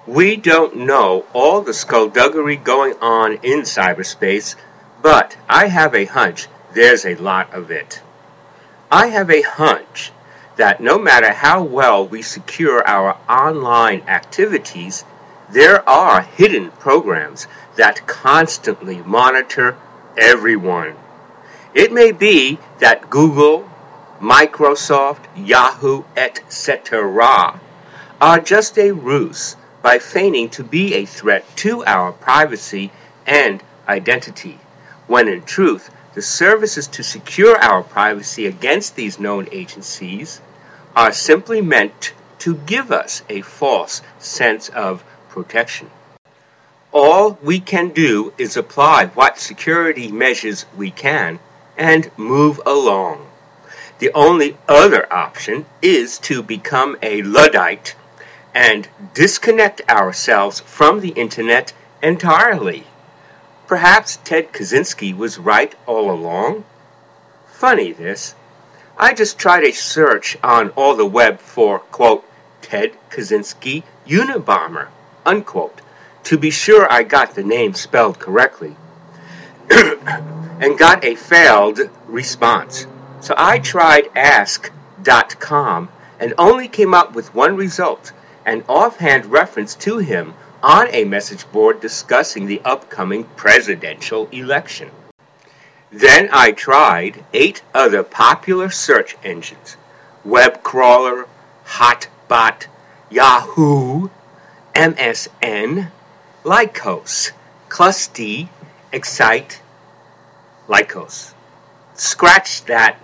We don't know all the skullduggery going on in cyberspace, but I have a hunch there's a lot of it. I have a hunch that no matter how well we secure our online activities, there are hidden programs that constantly monitor everyone. It may be that Google, Microsoft, Yahoo, etc. are just a ruse by feigning to be a threat to our privacy and identity, when in truth, the services to secure our privacy against these known agencies are simply meant to give us a false sense of protection. All we can do is apply what security measures we can and move along. The only other option is to become a Luddite and disconnect ourselves from the internet entirely. Perhaps Ted Kaczynski was right all along? Funny this. I just tried a search on all the web for, quote, Ted Kaczynski Unabomber, unquote, to be sure I got the name spelled correctly, and got a failed response. So I tried ask.com and only came up with one result, an offhand reference to him on a message board discussing the upcoming presidential election. Then I tried 8 other popular search engines: Webcrawler, Hotbot, Yahoo, MSN, Lycos, Clusty, Excite, Lycos. Scratch that,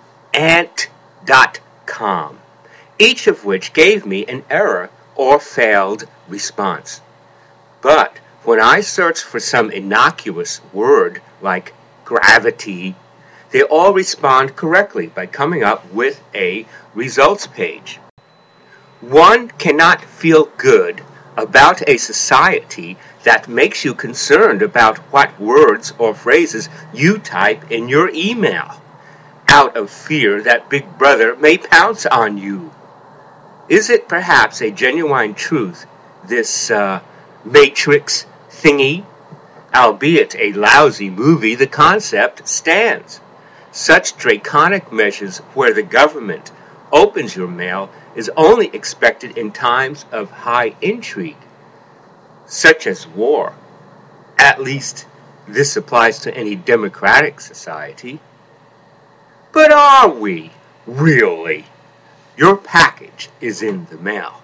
Ant.com, each of which gave me an error or failed response. But when I searched for some innocuous word like gravity, they all respond correctly by coming up with a results page. One cannot feel good about a society that makes you concerned about what words or phrases you type in your email, out of fear that Big Brother may pounce on you. Is it perhaps a genuine truth, this Matrix thingy? Albeit a lousy movie, the concept stands. Such draconic measures where the government opens your mail is only expected in times of high intrigue, such as war. At least this applies to any democratic society. But are we, really? Your package is in the mail.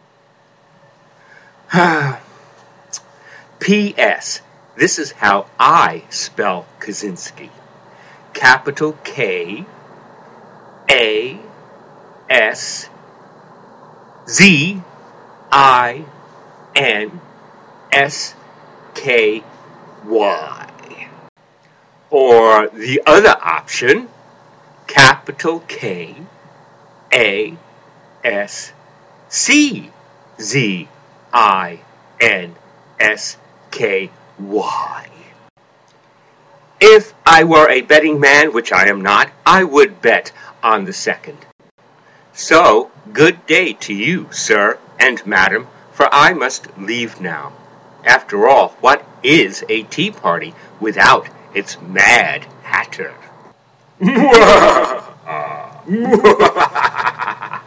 P.S. This is how I spell Kaczynski. Capital K A S Z I N S K Y. Or the other option, capital K A S C Z I N S K Y. If I were a betting man, which I am not, I would bet on the second. So, good day to you, sir and madam, for I must leave now. After all, what is a tea party without its Mad Hatter?